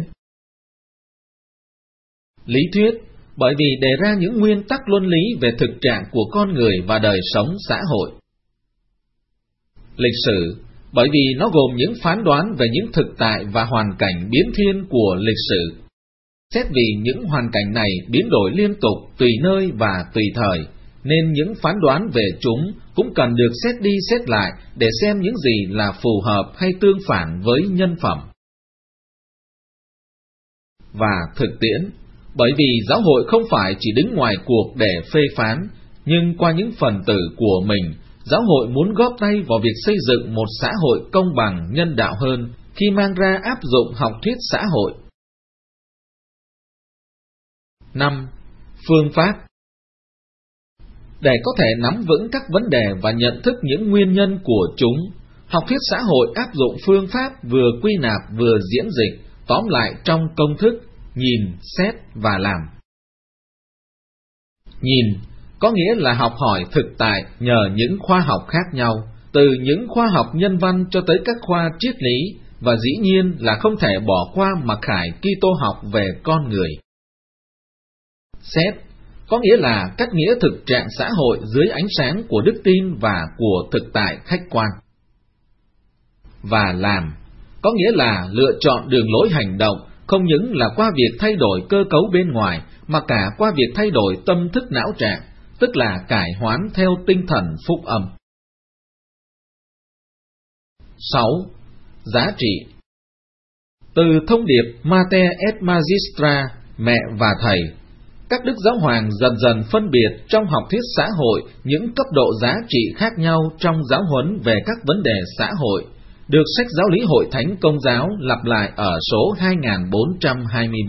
Lý thuyết, bởi vì đề ra những nguyên tắc luân lý về thực trạng của con người và đời sống xã hội. Lịch sử, bởi vì nó gồm những phán đoán về những thực tại và hoàn cảnh biến thiên của lịch sử. Xét vì những hoàn cảnh này biến đổi liên tục tùy nơi và tùy thời, nên những phán đoán về chúng cũng cần được xét đi xét lại để xem những gì là phù hợp hay tương phản với nhân phẩm. và thực tiễn, bởi vì giáo hội không phải chỉ đứng ngoài cuộc để phê phán, nhưng qua những phần tử của mình, giáo hội muốn góp tay vào việc xây dựng một xã hội công bằng nhân đạo hơn khi mang ra áp dụng học thuyết xã hội. 5. Phương pháp. Để có thể nắm vững các vấn đề và nhận thức những nguyên nhân của chúng, học thuyết xã hội áp dụng phương pháp vừa quy nạp vừa diễn dịch, tóm lại trong công thức nhìn, xét và làm. Nhìn có nghĩa là học hỏi thực tại nhờ những khoa học khác nhau, từ những khoa học nhân văn cho tới các khoa triết lý, và dĩ nhiên là không thể bỏ qua mặc khải Kitô học về con người. Xét có nghĩa là cách nghĩa thực trạng xã hội dưới ánh sáng của đức tin và của thực tại khách quan. Và làm có nghĩa là lựa chọn đường lối hành động, không những là qua việc thay đổi cơ cấu bên ngoài, mà cả qua việc thay đổi tâm thức não trạng, tức là cải hoán theo tinh thần phúc âm. 6. Giá trị. Từ thông điệp Mater et Magistra, mẹ và thầy, các đức giáo hoàng dần dần phân biệt trong học thuyết xã hội những cấp độ giá trị khác nhau trong giáo huấn về các vấn đề xã hội, được sách giáo lý Hội Thánh Công giáo lặp lại ở số 2423.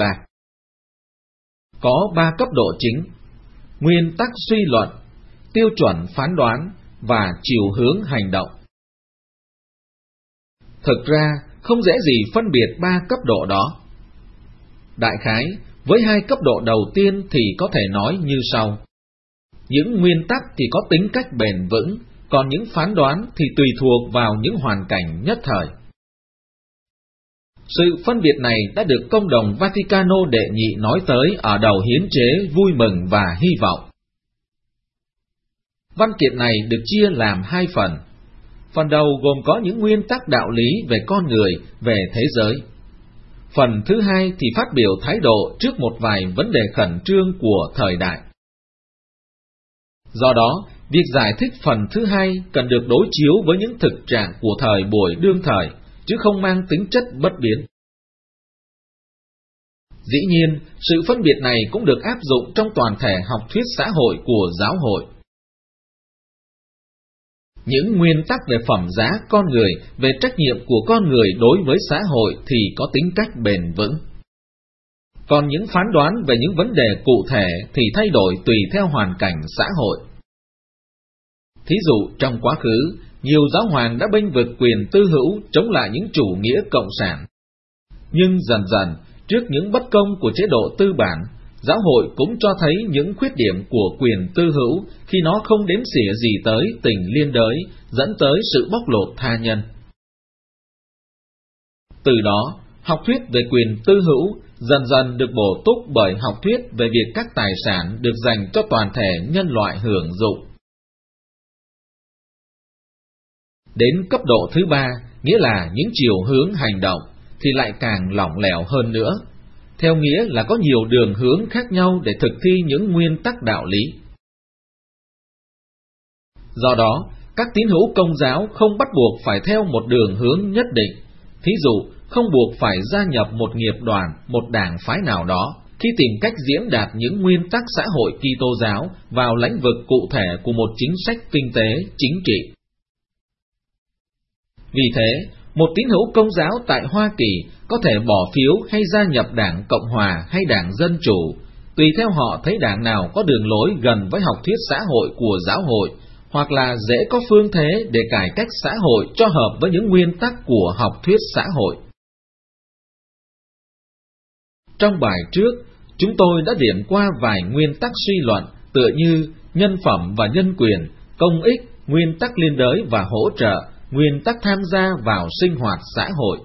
Có 3 cấp độ chính: nguyên tắc suy luận, tiêu chuẩn phán đoán và chiều hướng hành động. Thực ra, không dễ gì phân biệt 3 cấp độ đó. Đại khái, với 2 cấp độ đầu tiên thì có thể nói như sau. Những nguyên tắc thì có tính cách bền vững, còn những phán đoán thì tùy thuộc vào những hoàn cảnh nhất thời. Sự phân biệt này đã được Công đồng Vaticano đệ nhị nói tới ở đầu hiến chế vui mừng và hy vọng. Văn kiện này được chia làm 2 phần. Phần đầu gồm có những nguyên tắc đạo lý về con người, về thế giới. Phần thứ hai thì phát biểu thái độ trước một vài vấn đề khẩn trương của thời đại. Do đó, việc giải thích phần thứ hai cần được đối chiếu với những thực trạng của thời buổi đương thời, chứ không mang tính chất bất biến. Dĩ nhiên, sự phân biệt này cũng được áp dụng trong toàn thể học thuyết xã hội của giáo hội. Những nguyên tắc về phẩm giá con người, về trách nhiệm của con người đối với xã hội thì có tính cách bền vững. Còn những phán đoán về những vấn đề cụ thể thì thay đổi tùy theo hoàn cảnh xã hội. Thí dụ, trong quá khứ, nhiều giáo hoàng đã bênh vực quyền tư hữu chống lại những chủ nghĩa cộng sản. Nhưng dần dần, trước những bất công của chế độ tư bản, giáo hội cũng cho thấy những khuyết điểm của quyền tư hữu khi nó không đếm xỉa gì tới tình liên đới, dẫn tới sự bóc lột tha nhân. Từ đó, học thuyết về quyền tư hữu dần dần được bổ túc bởi học thuyết về việc các tài sản được dành cho toàn thể nhân loại hưởng dụng. Đến cấp độ thứ 3, nghĩa là những chiều hướng hành động, thì lại càng lỏng lẻo hơn nữa, theo nghĩa là có nhiều đường hướng khác nhau để thực thi những nguyên tắc đạo lý. Do đó, các tín hữu Công giáo không bắt buộc phải theo một đường hướng nhất định, thí dụ không buộc phải gia nhập một nghiệp đoàn, một đảng phái nào đó, khi tìm cách diễn đạt những nguyên tắc xã hội Kitô giáo vào lĩnh vực cụ thể của một chính sách kinh tế, chính trị. Vì thế, một tín hữu Công giáo tại Hoa Kỳ có thể bỏ phiếu hay gia nhập đảng Cộng Hòa hay đảng Dân Chủ, tùy theo họ thấy đảng nào có đường lối gần với học thuyết xã hội của giáo hội, hoặc là dễ có phương thế để cải cách xã hội cho hợp với những nguyên tắc của học thuyết xã hội. Trong bài trước, chúng tôi đã điểm qua vài nguyên tắc suy luận tựa như nhân phẩm và nhân quyền, công ích, nguyên tắc liên đới và hỗ trợ, nguyên tắc tham gia vào sinh hoạt xã hội.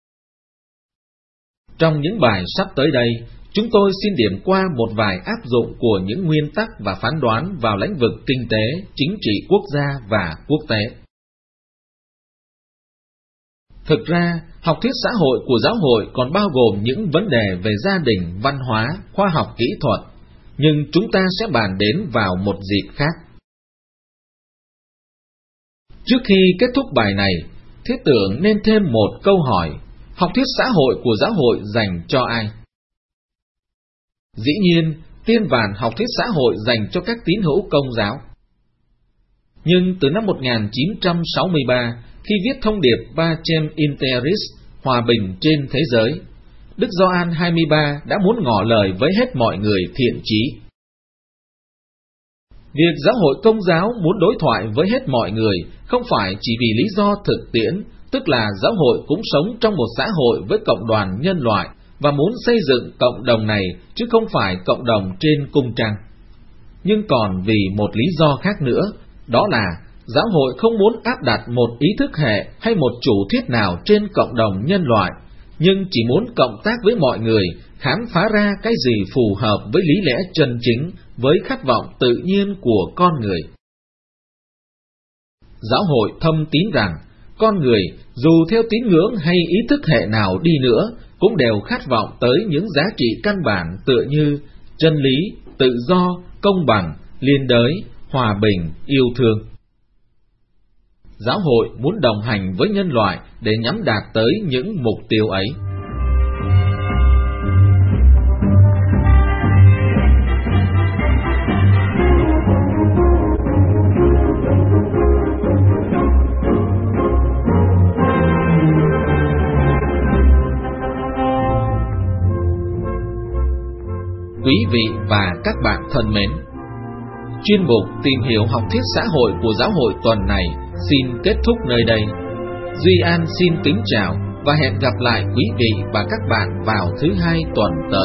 Trong những bài sắp tới đây, chúng tôi xin điểm qua một vài áp dụng của những nguyên tắc và phán đoán vào lĩnh vực kinh tế, chính trị quốc gia và quốc tế. Thực ra, học thuyết xã hội của giáo hội còn bao gồm những vấn đề về gia đình, văn hóa, khoa học kỹ thuật, nhưng chúng ta sẽ bàn đến vào một dịp khác. Trước khi kết thúc bài này, Thiết Tưởng nên thêm một câu hỏi: học thuyết xã hội của giáo hội dành cho ai? Dĩ nhiên, tiên vàn học thuyết xã hội dành cho các tín hữu Công giáo. Nhưng từ năm 1963, khi viết thông điệp Pacem in Terris, hòa bình trên thế giới, Đức Gioan 23 đã muốn ngỏ lời với hết mọi người thiện chí. Việc giáo hội Công giáo muốn đối thoại với hết mọi người không phải chỉ vì lý do thực tiễn, tức là giáo hội cũng sống trong một xã hội với cộng đoàn nhân loại và muốn xây dựng cộng đồng này, chứ không phải cộng đồng trên cung trăng. Nhưng còn vì một lý do khác nữa, đó là giáo hội không muốn áp đặt một ý thức hệ hay một chủ thuyết nào trên cộng đồng nhân loại, nhưng chỉ muốn cộng tác với mọi người, khám phá ra cái gì phù hợp với lý lẽ chân chính, với khát vọng tự nhiên của con người. Giáo hội thâm tín rằng, con người dù theo tín ngưỡng hay ý thức hệ nào đi nữa, cũng đều khát vọng tới những giá trị căn bản tựa như chân lý, tự do, công bằng, liên đới, hòa bình, yêu thương. Giáo hội muốn đồng hành với nhân loại để nhắm đạt tới những mục tiêu ấy. Quý vị và các bạn thân mến, chuyên mục tìm hiểu học thuyết xã hội của giáo hội tuần này xin kết thúc nơi đây. Duy An xin kính chào và hẹn gặp lại quý vị và các bạn vào thứ Hai tuần tới.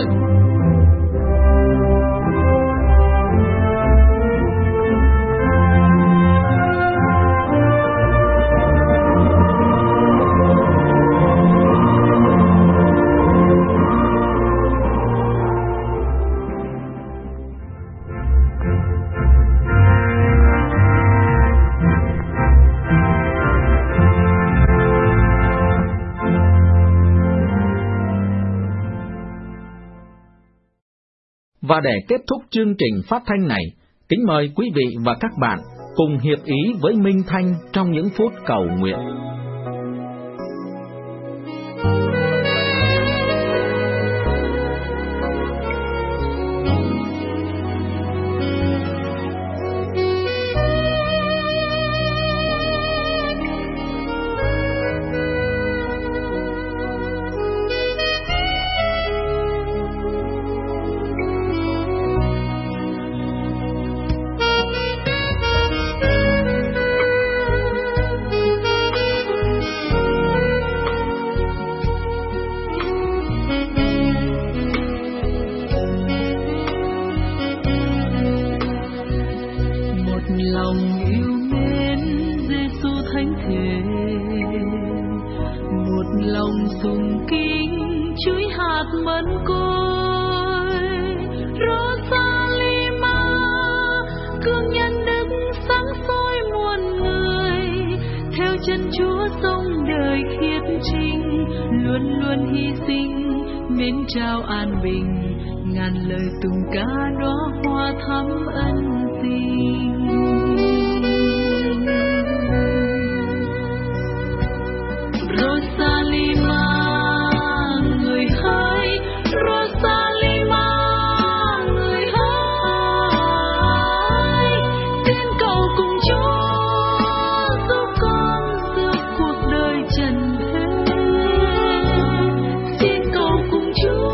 Và để kết thúc chương trình phát thanh này, kính mời quý vị và các bạn cùng hiệp ý với Minh Thanh trong những phút cầu nguyện. Trao an bình, ngàn lời tùng ca đóa hoa thắm ân tình. Rosalima, người hỡi, Rosalima, người hỡi, xin cầu cùng Chúa giúp con giữa cuộc đời trần thế. Xin cầu cùng Chúa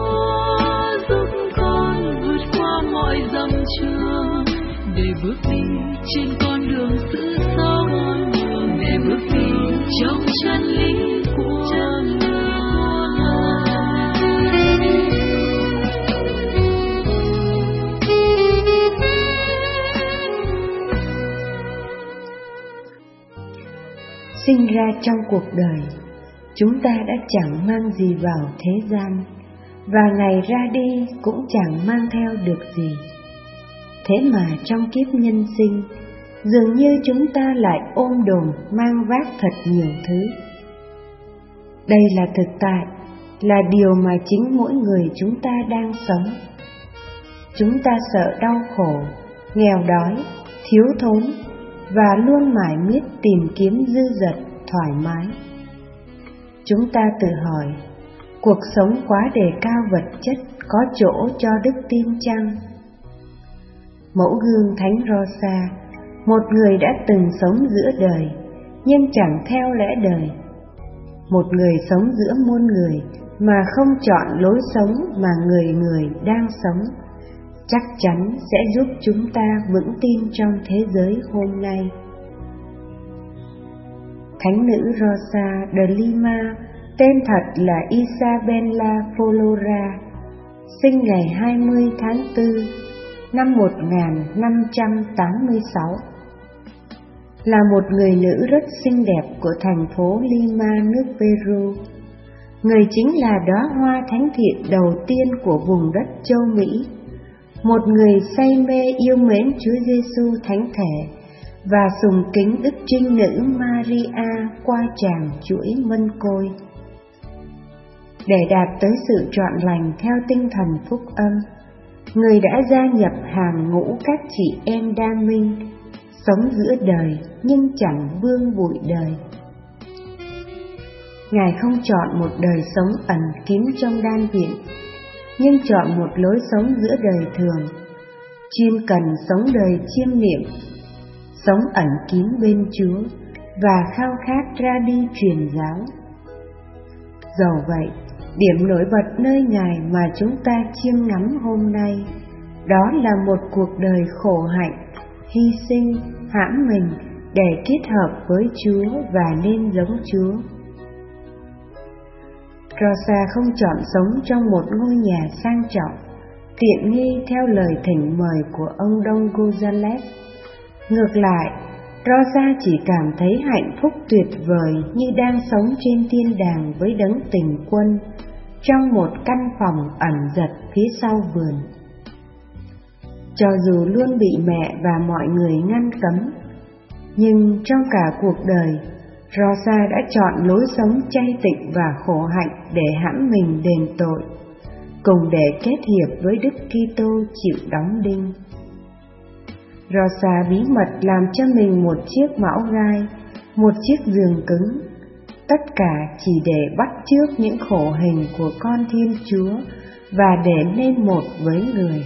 để bước đi trên con đường sự sống, để bước đi trong chân lý của Sinh ra trong cuộc đời, chúng ta đã chẳng mang gì vào thế gian, và ngày ra đi cũng chẳng mang theo được gì. Thế mà trong kiếp nhân sinh, dường như chúng ta lại ôm đồm mang vác thật nhiều thứ. Đây là thực tại, là điều mà chính mỗi người chúng ta đang sống. Chúng ta sợ đau khổ, nghèo đói, thiếu thốn, và luôn mải miết tìm kiếm dư dật, thoải mái. Chúng ta tự hỏi, cuộc sống quá đề cao vật chất có chỗ cho đức tin chăng? Mẫu gương Thánh Rosa, một người đã từng sống giữa đời, nhưng chẳng theo lẽ đời. Một người sống giữa muôn người mà không chọn lối sống mà người người đang sống, chắc chắn sẽ giúp chúng ta vững tin trong thế giới hôm nay. Thánh nữ Rosa de Lima, tên thật là Isabella Flora, sinh ngày 20 tháng 4 năm 1586, là một người nữ rất xinh đẹp của thành phố Lima, nước Peru. Người chính là đóa hoa thánh thiện đầu tiên của vùng đất châu Mỹ, một người say mê yêu mến Chúa Giêsu thánh thể và sùng kính Đức Trinh Nữ Maria qua tràng chuỗi mân côi. Để đạt tới sự trọn lành theo tinh thần phúc âm, người đã gia nhập hàng ngũ các chị em đa minh, sống giữa đời nhưng chẳng vương bụi đời. Ngài không chọn một đời sống ẩn kín trong đan viện, nhưng chọn một lối sống giữa đời thường, chuyên cần sống đời chiêm niệm, sống ẩn kín bên Chúa và khao khát ra đi truyền giáo. Dẫu vậy, điểm nổi bật nơi Ngài mà chúng ta chiêm ngắm hôm nay, đó là một cuộc đời khổ hạnh, hy sinh, hãm mình để kết hợp với Chúa và nên giống Chúa. Rosa không chọn sống trong một ngôi nhà sang trọng, tiện nghi theo lời thỉnh mời của ông Don Gonzales. Ngược lại, Rosa chỉ cảm thấy hạnh phúc tuyệt vời như đang sống trên thiên đàng với đấng tình quân, trong một căn phòng ẩn giật phía sau vườn. Cho dù luôn bị mẹ và mọi người ngăn cấm, nhưng trong cả cuộc đời, Rosa đã chọn lối sống chay tịnh và khổ hạnh để hãm mình đền tội, cùng để kết hiệp với Đức Kitô chịu đóng đinh. Rosa bí mật làm cho mình một chiếc mão gai, một chiếc giường cứng, tất cả chỉ để bắt chước những khổ hình của con Thiên Chúa và để nên một với người.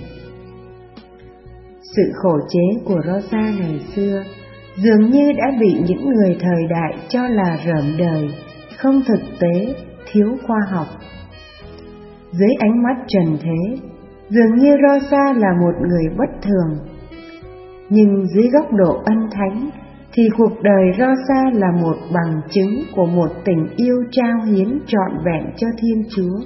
Sự khổ chế của Rosa ngày xưa dường như đã bị những người thời đại cho là rởm đời, không thực tế, thiếu khoa học. Dưới ánh mắt trần thế, dường như Rosa là một người bất thường. Nhưng dưới góc độ ân thánh, thì cuộc đời Rosa là một bằng chứng của một tình yêu trao hiến trọn vẹn cho Thiên Chúa.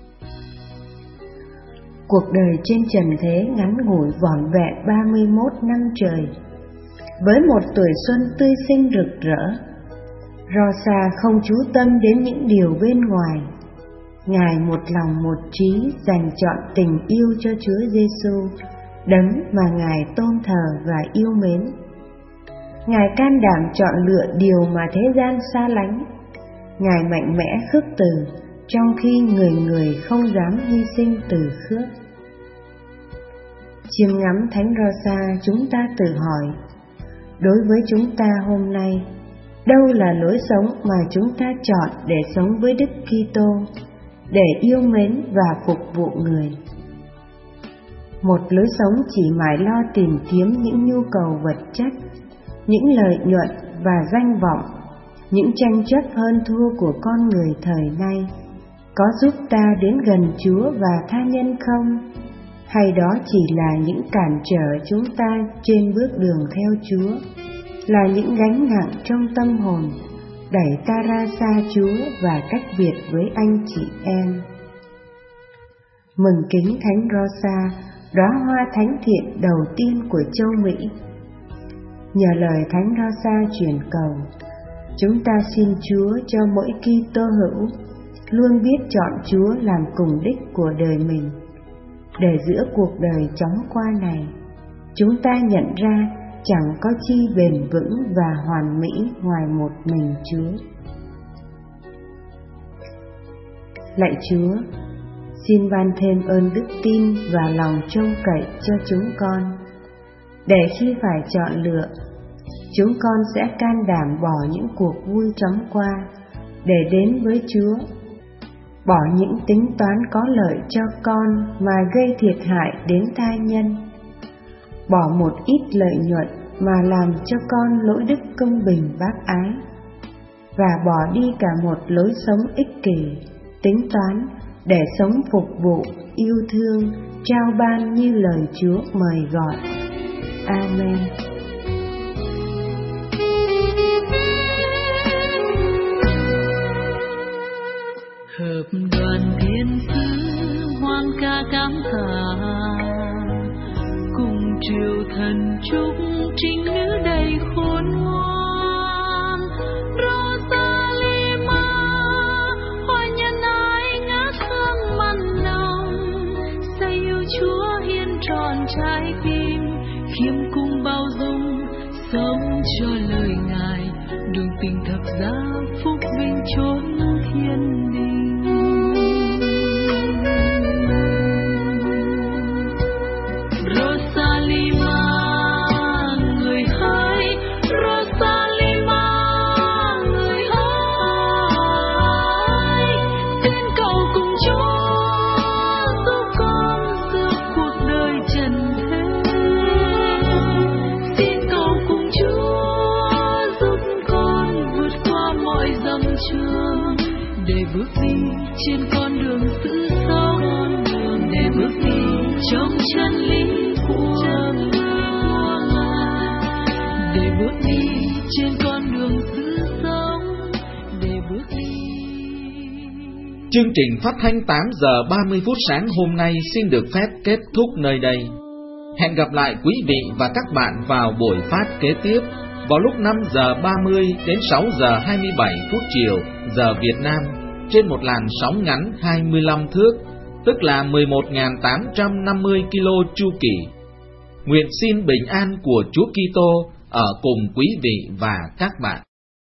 Cuộc đời trên trần thế ngắn ngủi vỏn vẹn 31 năm trời. Với một tuổi xuân tươi xinh rực rỡ, Rosa không chú tâm đến những điều bên ngoài. Ngài một lòng một trí dành trọn tình yêu cho Chúa Giêsu, đấng mà Ngài tôn thờ và yêu mến. Ngài can đảm chọn lựa điều mà thế gian xa lánh. Ngài mạnh mẽ khước từ, trong khi người người không dám hy sinh từ khước. Chiêm ngắm Thánh Rosa, chúng ta tự hỏi, đối với chúng ta hôm nay, đâu là lối sống mà chúng ta chọn để sống với Đức Kitô, để yêu mến và phục vụ người? Một lối sống chỉ mãi lo tìm kiếm những nhu cầu vật chất, những lợi nhuận và danh vọng, những tranh chấp hơn thua của con người thời nay, có giúp ta đến gần Chúa và tha nhân không? Hay đó chỉ là những cản trở chúng ta trên bước đường theo Chúa, là những gánh nặng trong tâm hồn, đẩy ta ra xa Chúa và cách biệt với anh chị em? Mừng kính Thánh Rosa, đóa hoa thánh thiện đầu tiên của châu Mỹ. Nhờ lời Thánh Rosa truyền cầu, chúng ta xin Chúa cho mỗi Kitô hữu luôn biết chọn Chúa làm cùng đích của đời mình, để giữa cuộc đời chóng qua này, chúng ta nhận ra chẳng có chi bền vững và hoàn mỹ ngoài một mình Chúa. Lạy Chúa, xin ban thêm ơn đức tin và lòng trông cậy cho chúng con, để khi phải chọn lựa, chúng con sẽ can đảm bỏ những cuộc vui chóng qua để đến với Chúa, bỏ những tính toán có lợi cho con mà gây thiệt hại đến tha nhân, bỏ một ít lợi nhuận mà làm cho con lỗi đức công bình bác ái, và bỏ đi cả một lối sống ích kỷ, tính toán để sống phục vụ, yêu thương, trao ban như lời Chúa mời gọi. Amen. Hợp đoàn thiên sứ hoan ca cảm tạ, cùng triều thần chúc trinh nữ đầy khôn ngoan. Rosalima, hoa nhân ái ngát hương mặn nồng, say yêu Chúa hiến trọn trái tim, khiêm cung bao dung, sống cho lời Ngài, đường tình thập giá phúc vinh chốn thiên đình. Rosalima, người hỡi, Rosalima, người hỡi, xin cầu cùng Chúa giúp con giữa cuộc đời trần thế. Xin cầu cùng Chúa giúp con vượt qua mọi dặm trường, để bước đi trên con đường sự sống, để bước đi trong chân lý của Ngài, để bước đi trên con đường sự sống, để bước đi. Chương trình phát thanh 8 giờ 30 phút sáng hôm nay xin được phép kết thúc nơi đây. Hẹn gặp lại quý vị và các bạn vào buổi phát kế tiếp vào lúc 5 giờ 30 đến 6 giờ 27 phút chiều giờ Việt Nam trên một làn sóng ngắn 25 thước, tức là 11.850 kilo chu kỳ. Nguyện xin bình an của Chúa Kitô ở cùng quý vị và các bạn.